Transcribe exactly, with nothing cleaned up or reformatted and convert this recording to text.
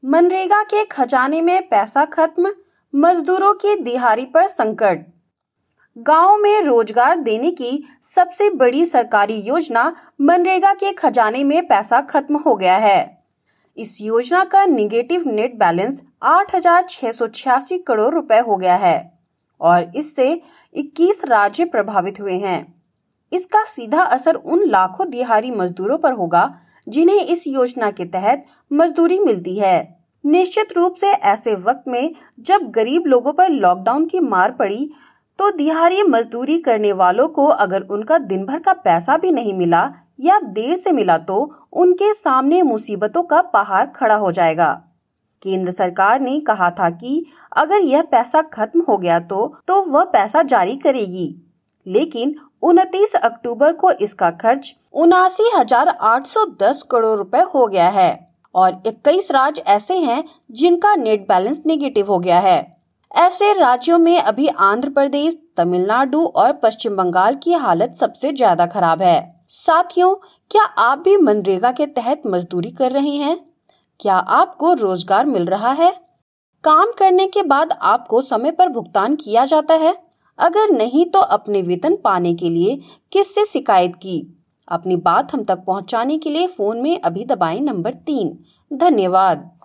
मनरेगा के खजाने में पैसा खत्म, मजदूरों की दिहाड़ी पर संकट। गांव में रोजगार देने की सबसे बड़ी सरकारी योजना मनरेगा के खजाने में पैसा खत्म हो गया है। इस योजना का निगेटिव नेट बैलेंस आठ हजार छह सौ छियासी करोड़ रुपए हो गया है और इससे इक्कीस राज्य प्रभावित हुए हैं। इसका सीधा असर उन लाखों दिहाड़ी मजदूरों पर होगा जिन्हें इस योजना के तहत मजदूरी मिलती है। निश्चित रूप से ऐसे वक्त में जब गरीब लोगों पर लॉकडाउन की मार पड़ी तो दिहाड़ी मजदूरी करने वालों को अगर उनका दिन भर का पैसा भी नहीं मिला या देर से मिला तो उनके सामने मुसीबतों का पहाड़ खड़ा हो जाएगा। केंद्र सरकार ने कहा था कि अगर यह पैसा खत्म हो गया तो तो वह पैसा जारी करेगी, लेकिन उनतीस अक्टूबर को इसका खर्च उनासी हजार आठ सौ दस करोड़ रुपए हो गया है और इक्कीस राज्य ऐसे हैं जिनका नेट बैलेंस नेगेटिव हो गया है। ऐसे राज्यों में अभी आंध्र प्रदेश, तमिलनाडु और पश्चिम बंगाल की हालत सबसे ज्यादा खराब है। साथियों, क्या आप भी मनरेगा के तहत मजदूरी कर रहे हैं? क्या आपको रोजगार मिल रहा है? काम करने के बाद आपको समय पर भुगतान किया जाता है? अगर नहीं तो अपने वेतन पाने के लिए किससे शिकायत की? अपनी बात हम तक पहुंचाने के लिए फोन में अभी दबाएं नंबर तीन। धन्यवाद।